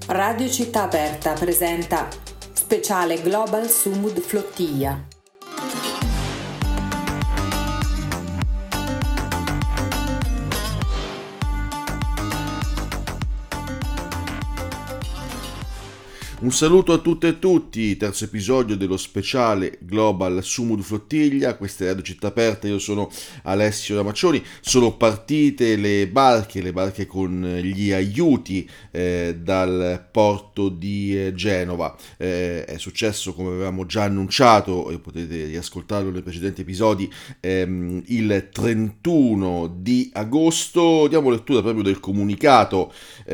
Radio Città Aperta presenta speciale Global Sumud Flottiglia. Un saluto a tutte e tutti, terzo episodio dello speciale Global Sumud Flottiglia. Questa è Radio Città Aperta, io sono Alessio Ramaccioni. Sono partite le barche con gli aiuti dal porto di Genova. È successo, come avevamo già annunciato, e potete riascoltarlo nei precedenti episodi, il 31 di agosto. Diamo lettura proprio del comunicato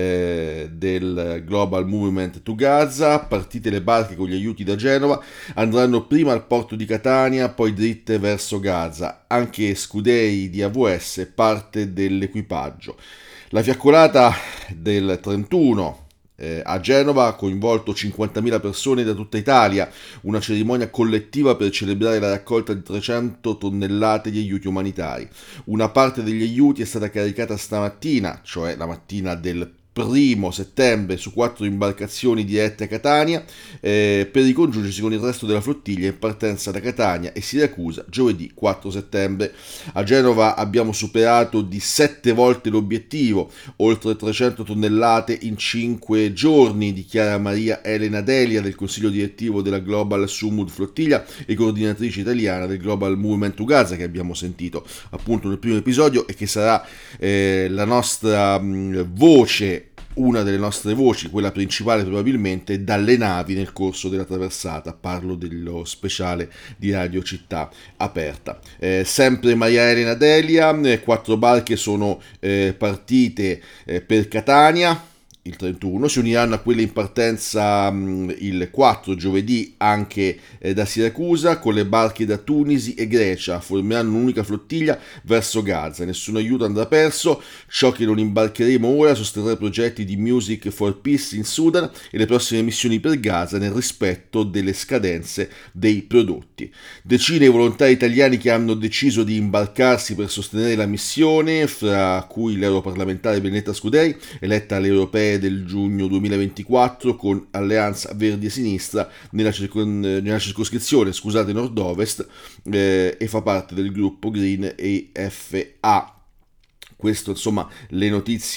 del Global Movement to Gaza. Partite le barche con gli aiuti da Genova, andranno prima al porto di Catania, poi dritte verso Gaza. Anche Scudei di AWS parte dell'equipaggio. La fiaccolata del 31 a Genova ha coinvolto 50.000 persone da tutta Italia, una cerimonia collettiva per celebrare la raccolta di 300 tonnellate di aiuti umanitari. Una parte degli aiuti è stata caricata stamattina, cioè la mattina del 1 settembre, su 4 imbarcazioni dirette a Catania per ricongiungersi con il resto della flottiglia in partenza da Catania e Siracusa giovedì 4 settembre. A Genova abbiamo superato di 7 volte l'obiettivo, oltre 300 tonnellate in 5 giorni, dichiara Maria Elena Delia del consiglio direttivo della Global Sumud Flottiglia e coordinatrice italiana del Global Movement to Gaza, che abbiamo sentito appunto nel primo episodio e che sarà la nostra voce, una delle nostre voci, quella principale probabilmente, dalle navi nel corso della traversata. Parlo dello speciale di Radio Città Aperta. Sempre Maria Elena Delia, 4 barche sono partite per Catania il 31, si uniranno a quelle in partenza il 4 giovedì anche da Siracusa, con le barche da Tunisi e Grecia. Formeranno un'unica flottiglia verso Gaza. Nessun aiuto andrà perso. Ciò che non imbarcheremo ora sosterrà i progetti di Music for Peace in Sudan e le prossime missioni per Gaza nel rispetto delle scadenze dei prodotti. Decine i volontari italiani che hanno deciso di imbarcarsi per sostenere la missione, fra cui l'europarlamentare Benedetta Scuderi, eletta alle europee del giugno 2024 con Alleanza Verdi e Sinistra nella circoscrizione nord-ovest, e fa parte del gruppo Green EFA. Questo, insomma, le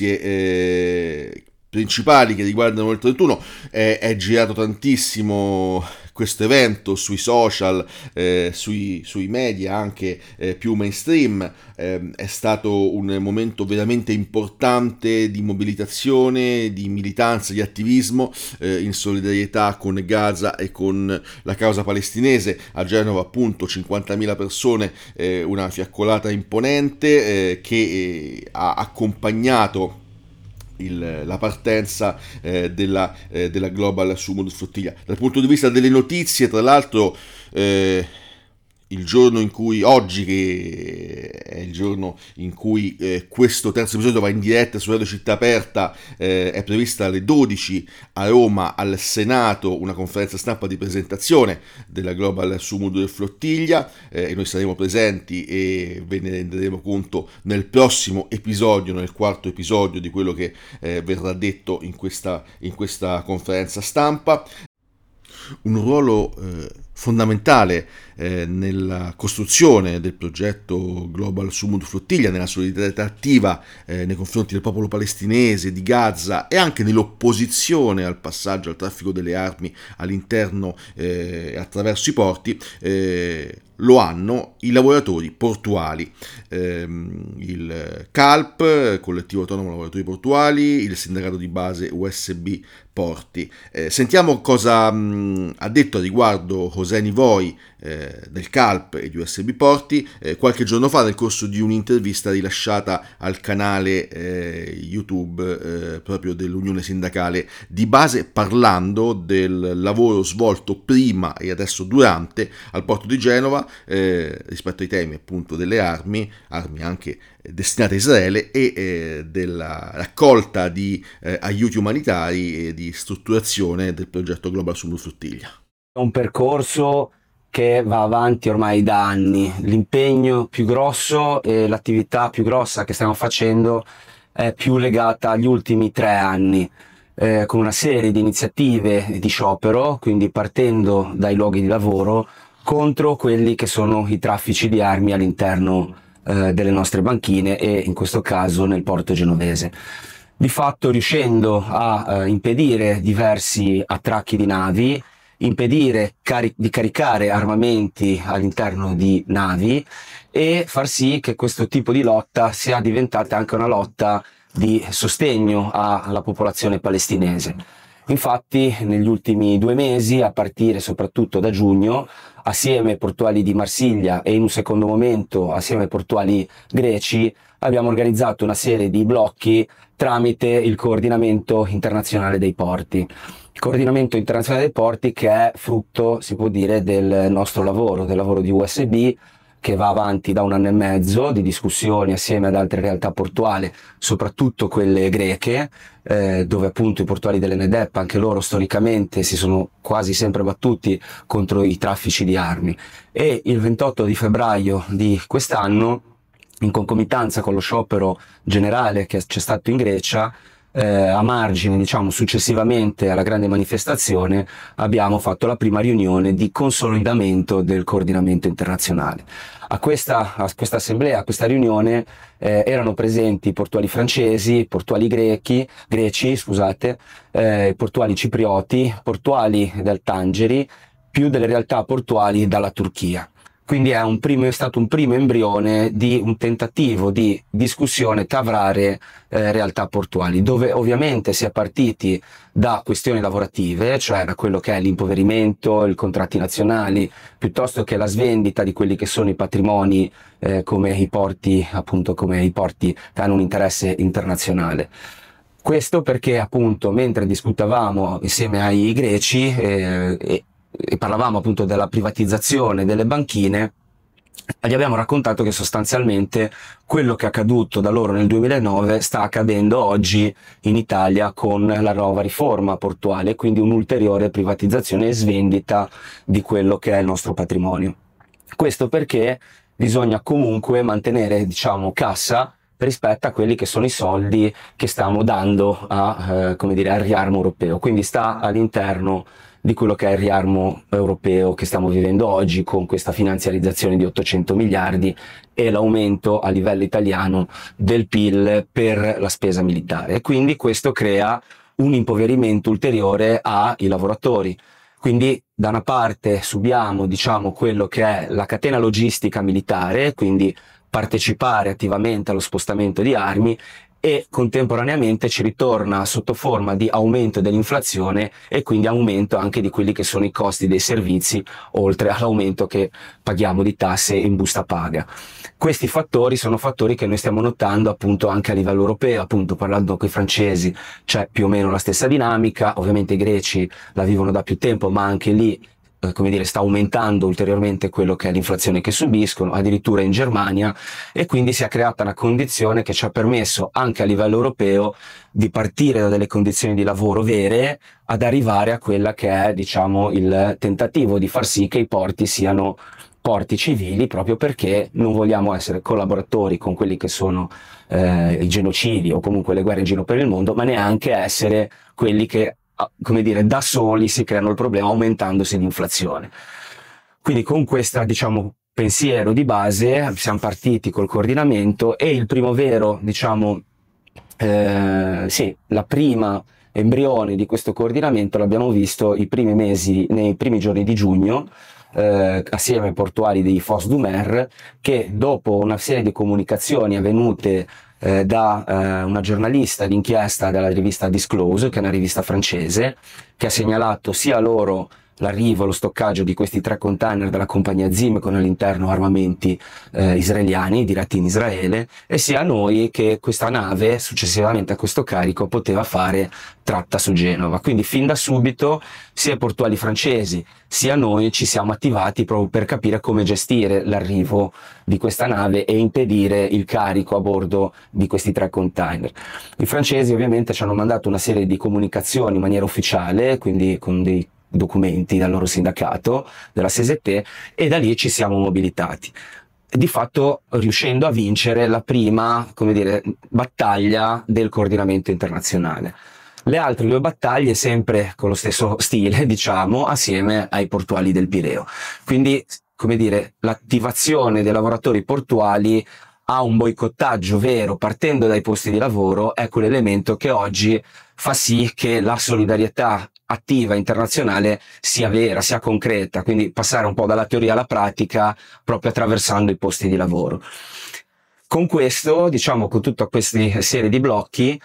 notizie principali che riguardano il 31. È girato tantissimo questo evento sui social, sui media anche più mainstream. È stato un momento veramente importante di mobilitazione, di militanza, di attivismo in solidarietà con Gaza e con la causa palestinese. A Genova appunto 50.000 persone, una fiaccolata imponente che ha accompagnato la partenza della Global Sumud Flottiglia. Dal punto di vista delle notizie, tra l'altro, il giorno in cui, oggi, che è il giorno in cui questo terzo episodio va in diretta su Radio Città Aperta, è prevista alle 12 a Roma al Senato una conferenza stampa di presentazione della Global Sumud Flottiglia, e noi saremo presenti e ve ne renderemo conto nel prossimo episodio, nel quarto episodio, di quello che verrà detto in questa conferenza stampa. Un ruolo fondamentale nella costruzione del progetto Global Sumud Flottiglia, nella solidarietà attiva nei confronti del popolo palestinese di Gaza e anche nell'opposizione al passaggio al traffico delle armi all'interno e attraverso i porti, lo hanno i lavoratori portuali, il CALP, Collettivo Autonomo Lavoratori Portuali, il sindacato di base USB Porti. Sentiamo cosa ha detto a riguardo José Nivoi del CALP e di USB Porti qualche giorno fa nel corso di un'intervista rilasciata al canale YouTube proprio dell'Unione Sindacale di Base, parlando del lavoro svolto prima e adesso durante al porto di Genova rispetto ai temi appunto delle armi anche destinate a Israele e della raccolta di aiuti umanitari e di strutturazione del progetto Global Sumud Flottiglia. È un percorso che va avanti ormai da anni. L'impegno più grosso e l'attività più grossa che stiamo facendo è più legata agli ultimi 3 anni. con una serie di iniziative di sciopero, quindi partendo dai luoghi di lavoro, contro quelli che sono i traffici di armi all'interno delle nostre banchine e in questo caso nel porto genovese. Di fatto riuscendo a impedire diversi attracchi di navi, impedire di caricare armamenti all'interno di navi e far sì che questo tipo di lotta sia diventata anche una lotta di sostegno alla popolazione palestinese. Infatti negli ultimi 2 mesi, a partire soprattutto da giugno, assieme ai portuali di Marsiglia e in un secondo momento assieme ai portuali greci, abbiamo organizzato una serie di blocchi tramite il coordinamento internazionale dei porti. Il coordinamento internazionale dei porti che è frutto, si può dire, del nostro lavoro, del lavoro di USB, che va avanti da 1 anno e mezzo di discussioni assieme ad altre realtà portuali, soprattutto quelle greche, dove appunto i portuali dell'Enedep, anche loro storicamente si sono quasi sempre battuti contro i traffici di armi. E il 28 di febbraio di quest'anno, in concomitanza con lo sciopero generale che c'è stato in Grecia, a margine, diciamo, successivamente alla grande manifestazione, abbiamo fatto la prima riunione di consolidamento del coordinamento internazionale. A questa assemblea, a questa riunione, erano presenti portuali francesi, portuali greci, portuali ciprioti, portuali del Tangeri, più delle realtà portuali dalla Turchia. Quindi è stato un primo embrione di un tentativo di discussione tra varie realtà portuali, dove ovviamente si è partiti da questioni lavorative, cioè da quello che è l'impoverimento, i contratti nazionali, piuttosto che la svendita di quelli che sono i patrimoni come i porti che hanno un interesse internazionale. Questo perché appunto mentre discutevamo insieme ai greci e parlavamo appunto della privatizzazione delle banchine, gli abbiamo raccontato che sostanzialmente quello che è accaduto da loro nel 2009 sta accadendo oggi in Italia con la nuova riforma portuale, quindi un'ulteriore privatizzazione e svendita di quello che è il nostro patrimonio. Questo perché bisogna comunque mantenere, diciamo, cassa rispetto a quelli che sono i soldi che stiamo dando al riarmo europeo. Quindi sta all'interno di quello che è il riarmo europeo che stiamo vivendo oggi, con questa finanziarizzazione di 800 miliardi e l'aumento a livello italiano del PIL per la spesa militare. E quindi questo crea un impoverimento ulteriore ai lavoratori. Quindi da una parte subiamo, diciamo, quello che è la catena logistica militare, quindi partecipare attivamente allo spostamento di armi, e contemporaneamente ci ritorna sotto forma di aumento dell'inflazione e quindi aumento anche di quelli che sono i costi dei servizi, oltre all'aumento che paghiamo di tasse in busta paga. Questi fattori sono fattori che noi stiamo notando appunto anche a livello europeo, appunto parlando con i francesi c'è più o meno la stessa dinamica, ovviamente i greci la vivono da più tempo, ma anche lì sta aumentando ulteriormente quello che è l'inflazione che subiscono, addirittura in Germania, e quindi si è creata una condizione che ci ha permesso anche a livello europeo di partire da delle condizioni di lavoro vere ad arrivare a quella che è, diciamo, il tentativo di far sì che i porti siano porti civili, proprio perché non vogliamo essere collaboratori con quelli che sono i genocidi o comunque le guerre in giro per il mondo, ma neanche essere quelli che da soli si creano il problema aumentandosi l'inflazione. Quindi con questa, diciamo, pensiero di base siamo partiti col coordinamento e il primo vero, diciamo, la prima embrione di questo coordinamento l'abbiamo visto nei primi giorni di giugno, assieme ai portuali di Fos du Mer, che dopo una serie di comunicazioni avvenute da una giornalista d'inchiesta della rivista Disclose, che è una rivista francese, che ha segnalato sia loro l'arrivo, lo stoccaggio di questi 3 container della compagnia ZIM con all'interno armamenti israeliani diretti in Israele, e sia noi che questa nave successivamente a questo carico poteva fare tratta su Genova. Quindi fin da subito sia i portuali francesi sia noi ci siamo attivati proprio per capire come gestire l'arrivo di questa nave e impedire il carico a bordo di questi 3 container. I francesi ovviamente ci hanno mandato una serie di comunicazioni in maniera ufficiale, quindi con dei documenti dal loro sindacato, della CGT, e da lì ci siamo mobilitati, di fatto riuscendo a vincere la prima, battaglia del coordinamento internazionale. Le altre 2 battaglie sempre con lo stesso stile, diciamo, assieme ai portuali del Pireo. Quindi, come dire, l'attivazione dei lavoratori portuali a un boicottaggio vero partendo dai posti di lavoro è quell'elemento che oggi fa sì che la solidarietà attiva internazionale sia vera, sia concreta, quindi passare un po' dalla teoria alla pratica proprio attraversando i posti di lavoro. Con questo, diciamo, con tutta questa serie di blocchi,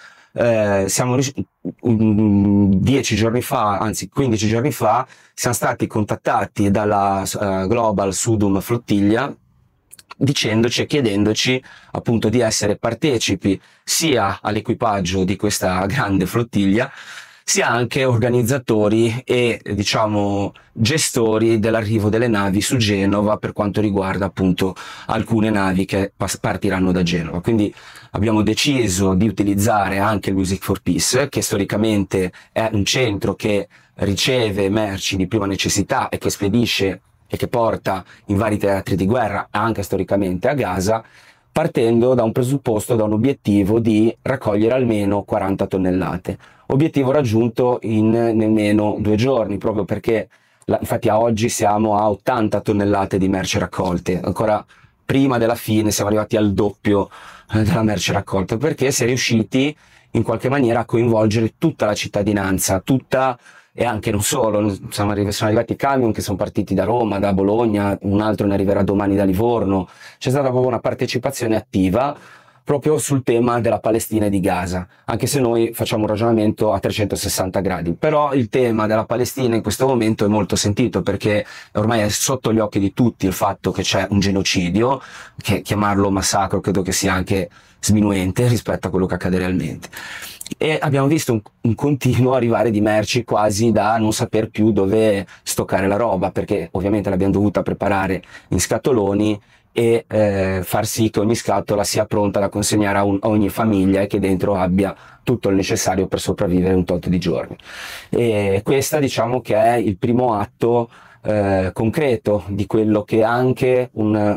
10 giorni fa, anzi 15 giorni fa, siamo stati contattati dalla Global Sudum Flottiglia dicendoci e chiedendoci appunto di essere partecipi sia all'equipaggio di questa grande flottiglia, sia anche organizzatori e diciamo gestori dell'arrivo delle navi su Genova per quanto riguarda appunto alcune navi che partiranno da Genova. Quindi abbiamo deciso di utilizzare anche il Music for Peace, che storicamente è un centro che riceve merci di prima necessità e che spedisce e che porta in vari teatri di guerra, anche storicamente a Gaza, partendo da un presupposto, da un obiettivo di raccogliere almeno 40 tonnellate. Obiettivo raggiunto in nemmeno 2 giorni, proprio perché infatti a oggi siamo a 80 tonnellate di merce raccolte, ancora prima della fine siamo arrivati al doppio della merce raccolta, perché si è riusciti in qualche maniera a coinvolgere tutta la cittadinanza, tutta e anche non solo, sono arrivati camion che sono partiti da Roma, da Bologna, un altro ne arriverà domani da Livorno. C'è stata proprio una partecipazione attiva proprio sul tema della Palestina e di Gaza, anche se noi facciamo un ragionamento a 360 gradi, però il tema della Palestina in questo momento è molto sentito perché ormai è sotto gli occhi di tutti il fatto che c'è un genocidio, che chiamarlo massacro credo che sia anche sminuente rispetto a quello che accade realmente. E abbiamo visto un continuo arrivare di merci quasi da non saper più dove stoccare la roba, perché ovviamente l'abbiamo dovuta preparare in scatoloni e far sì che ogni scatola sia pronta da consegnare a ogni famiglia e che dentro abbia tutto il necessario per sopravvivere un tot di giorni. E questa diciamo che è il primo atto concreto di quello che anche una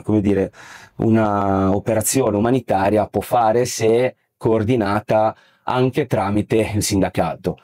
operazione umanitaria può fare se coordinata anche tramite il sindacato.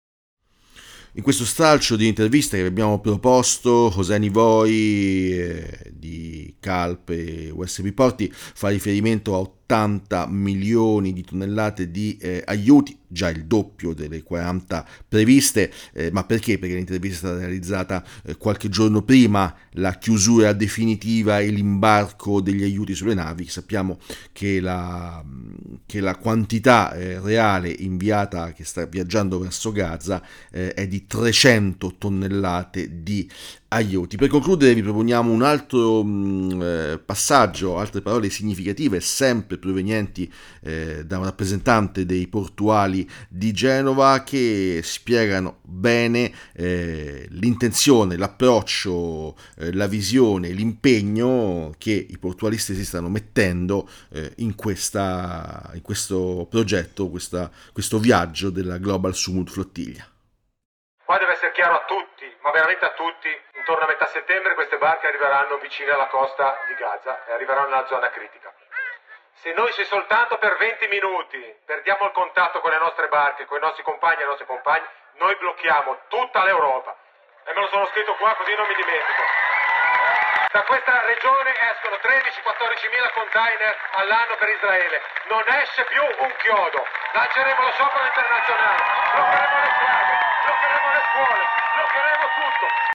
In questo stralcio di interviste che abbiamo proposto, José Nivoi di Calp e USB Porti fa riferimento a 80 milioni di tonnellate di aiuti, già il doppio delle 40 previste, ma perché? Perché l'intervista è stata realizzata qualche giorno prima la chiusura definitiva e l'imbarco degli aiuti sulle navi. Sappiamo che la quantità reale inviata che sta viaggiando verso Gaza è di 300 tonnellate di aiuti. Per concludere vi proponiamo un altro passaggio, altre parole significative sempre provenienti da un rappresentante dei portuali di Genova che spiegano bene l'intenzione, l'approccio, la visione, l'impegno che i portualisti si stanno mettendo in questo progetto, questo viaggio della Global Sumud Flottiglia. Qua deve essere chiaro a tutti, ma veramente a tutti, intorno a metà settembre queste barche arriveranno vicine alla costa di Gaza e arriveranno nella zona critica. Se noi soltanto per 20 minuti perdiamo il contatto con le nostre barche, con i nostri compagni e le nostre compagne, noi blocchiamo tutta l'Europa. E me lo sono scritto qua così non mi dimentico. Da questa regione escono 13-14 mila container all'anno per Israele. Non esce più un chiodo. Lanceremo lo sciopero internazionale. Bloccheremo le strade, bloccheremo le scuole, bloccheremo tutto.